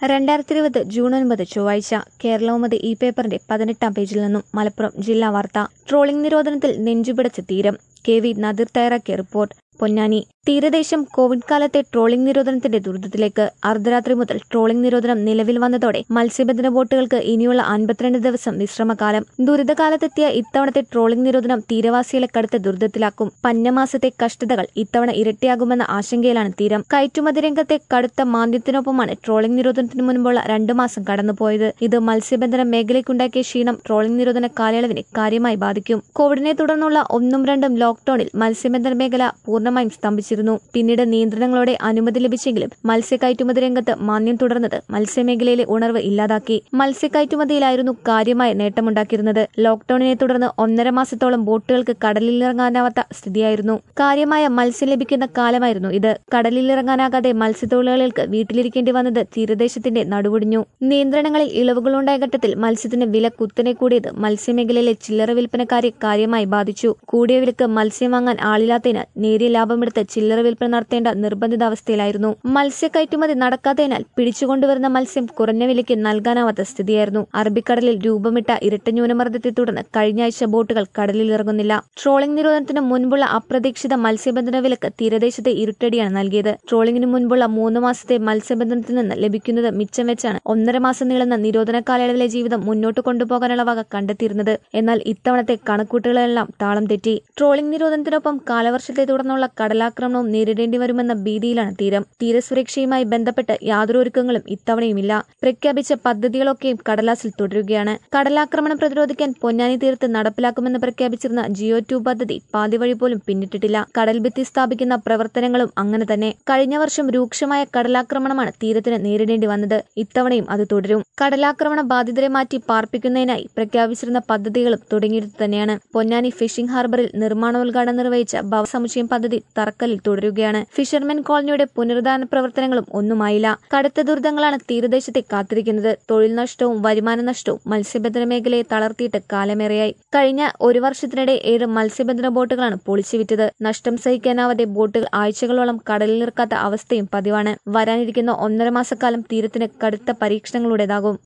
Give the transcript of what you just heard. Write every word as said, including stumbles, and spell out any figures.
രണ്ടായിരത്തി ഇരുപത് ജൂൺ ഒൻപത് ചൊവ്വാഴ്ച കേരളകൗമുദി ഈ പേപ്പറിന്റെ പതിനെട്ടാം പേജിൽ നിന്നും മലപ്പുറം ജില്ലാ വാർത്ത. ട്രോളിംഗ് നിരോധനത്തിൽ നെഞ്ചുപിടച്ച് തീരം. കെ വി നദീർ തയ്യാറാക്കിയ റിപ്പോർട്ട്. പൊന്നാനി. തീരദേശം കോവിഡ് കാലത്തെ ട്രോളിംഗ് നിരോധനത്തിന്റെ ദുരിതത്തിലേക്ക്. അർദ്ധരാത്രി മുതൽ ട്രോളിംഗ് നിരോധനം നിലവിൽ വന്നതോടെ മത്സ്യബന്ധന ബോട്ടുകൾക്ക് ഇനിയുള്ള അൻപത്തിരണ്ട് ദിവസം വിശ്രമകാലം. ദുരിതകാലത്തെത്തിയ ഇത്തവണത്തെ ട്രോളിംഗ് നിരോധനം തീരവാസികളെ കടുത്ത ദുരിതത്തിലാക്കും. പഞ്ഞമാസത്തെ കഷ്ടതകൾ ഇത്തവണ ഇരട്ടിയാകുമെന്ന ആശങ്കയിലാണ് തീരം. കയറ്റുമതി രംഗത്തെ കടുത്ത മാന്ദ്യത്തിനൊപ്പമാണ് ട്രോളിംഗ് നിരോധനത്തിന് മുൻപുള്ള രണ്ടു മാസം കടന്നുപോയത്. ഇത് മത്സ്യബന്ധന മേഖലയ്ക്കുണ്ടാക്കിയ ക്ഷീണം ട്രോളിംഗ് നിരോധന കാലയളവിനെ കാര്യമായി ബാധിക്കും. കോവിഡിനെ തുടർന്നുള്ള ഒന്നും രണ്ടും ലോക്ഡൌണിൽ മത്സ്യബന്ധന മേഖല പൂർണ്ണമായും സ്തംഭിച്ചിരുന്നു. പിന്നീട് നിയന്ത്രണങ്ങളോടെ അനുമതി ലഭിച്ചെങ്കിലും മത്സ്യ കയറ്റുമതി രംഗത്ത് മാന്ദ്യം തുടർന്നത് മത്സ്യമേഖലയിലെ ഉണർവ് ഇല്ലാതാക്കി. മത്സ്യ കയറ്റുമതിയിലായിരുന്നു കാര്യമായ നേട്ടമുണ്ടാക്കിയിരുന്നത്. ലോക്ഡൌണിനെ തുടർന്ന് ഒന്നര മാസത്തോളം ബോട്ടുകൾക്ക് കടലിലിറങ്ങാനാവാത്ത സ്ഥിതിയായിരുന്നു. കാര്യമായ മത്സ്യം ലഭിക്കുന്ന കാലമായിരുന്നു ഇത്. കടലിലിറങ്ങാനാകാതെ മത്സ്യത്തൊഴിലാളികൾക്ക് വീട്ടിലിരിക്കേണ്ടി വന്നത് തീരദേശത്തിന്റെ നടുവൊടിഞ്ഞു. നിയന്ത്രണങ്ങളിൽ ഇളവുകളുണ്ടായ ഘട്ടത്തിൽ മത്സ്യത്തിന് വില കുത്തനെ കൂടിയത് മത്സ്യമേഖലയിലെ ചില്ലറ വിൽപ്പനക്കാരെ കാര്യമായി ബാധിച്ചു. കൂടിയ വിലക്ക് മത്സ്യം വാങ്ങാൻ ആളില്ലാത്തതിനാൽ നേരിയ ലാഭമെടുത്ത് ചില്ലറ വിൽപ്പന നടത്തേണ്ട നിർബന്ധിത അവസ്ഥയിലായിരുന്നു. മത്സ്യ കയറ്റുമതി നടക്കാത്തതിനാൽ പിടിച്ചുകൊണ്ടുവരുന്ന മത്സ്യം കുറഞ്ഞ വിലയ്ക്ക് നൽകാനാവാത്ത സ്ഥിതിയായിരുന്നു. അറബിക്കടലിൽ രൂപമിട്ട ഇരട്ട ന്യൂനമർദ്ദത്തെ തുടർന്ന് കഴിഞ്ഞയാഴ്ച ബോട്ടുകൾ കടലിൽ ഇറങ്ങുന്നില്ല. ട്രോളിംഗ് നിരോധനത്തിന് മുൻപുള്ള അപ്രതീക്ഷിത മത്സ്യബന്ധന വിലക്ക് തീരദേശത്തെ ഇരുട്ടടിയാണ് നൽകിയത്. ട്രോളിംഗിന് മുൻപുള്ള മൂന്ന് മാസത്തെ മത്സ്യബന്ധനത്തിൽ നിന്ന് ലഭിക്കുന്നത് മിച്ചം വെച്ചാണ് ഒന്നര മാസം നീളുന്ന നിരോധന കാലയളവിലെ ജീവിതം മുന്നോട്ട് കൊണ്ടുപോകാനുള്ള വക കണ്ടെത്തിയിരുന്നത്. എന്നാൽ ഇത്തവണത്തെ കണക്കൂട്ടുകളെല്ലാം താളം തെറ്റി. ട്രോളിംഗ് നിരോധനത്തിനൊപ്പം കാലവർഷത്തെ തുടർന്നുള്ള കടലാക്രമണവും നേരിടേണ്ടി വരുമെന്ന ഭീതിയിലാണ് തീരം. തീരസുരക്ഷയുമായി ബന്ധപ്പെട്ട് യാതൊരു ഒരുക്കങ്ങളും ഇത്തവണയുമില്ല. പ്രഖ്യാപിച്ച പദ്ധതികളൊക്കെയും കടലാസിൽ തുടരുകയാണ്. കടലാക്രമണം പ്രതിരോധിക്കാൻ പൊന്നാനി തീരത്ത് നടപ്പിലാക്കുമെന്ന് പ്രഖ്യാപിച്ചിരുന്ന ജിയോ ടു പദ്ധതി പാതിവഴി പോലും പിന്നിട്ടിട്ടില്ല. കടൽഭിത്തി സ്ഥാപിക്കുന്ന പ്രവർത്തനങ്ങളും അങ്ങനെ തന്നെ. കഴിഞ്ഞ വർഷം രൂക്ഷമായ കടലാക്രമണമാണ് തീരത്തിന് നേരിടേണ്ടി വന്നത്. ഇത്തവണയും അത് തുടരും. കടലാക്രമണ ബാധിതരെ മാറ്റി പാർപ്പിക്കുന്നതിനായി പ്രഖ്യാപിച്ചിരുന്ന പദ്ധതികളും തുടങ്ങിയിട്ട് തന്നെയാണ്. പൊന്നാനി ഫിഷിംഗ് ഹാർബറിൽ നിർമ്മാണോദ്ഘാടനം നിർവഹിച്ച ഭവസമുച്ചയം പദ്ധതി തറക്കല്ലിൽ തുടരുകയാണ്. ഫിഷർമെൻ കോളനിയുടെ പുനരുദ്ധാരണ പ്രവർത്തനങ്ങളും ഒന്നുമായില്ല. കടുത്ത ദുരിതങ്ങളാണ് തീരദേശത്തെ കാത്തിരിക്കുന്നത്. തൊഴിൽ നഷ്ടവും വരുമാന നഷ്ടവും മത്സ്യബന്ധന മേഖലയെ തളർത്തിയിട്ട് കാലമേറെയായി. കഴിഞ്ഞ ഒരു വർഷത്തിനിടെ ഏഴ് മത്സ്യബന്ധന ബോട്ടുകളാണ് പൊളിച്ചുവിറ്റത്. നഷ്ടം സഹിക്കാനാവാതെ ബോട്ടുകൾ ആഴ്ചകളോളം കടലിൽ നിൽക്കാത്ത അവസ്ഥയും പതിവാണ്. വരാനിരിക്കുന്ന ഒന്നര മാസക്കാലം തീരത്തിന് കടുത്ത പരീക്ഷണങ്ങളുടേതാകും.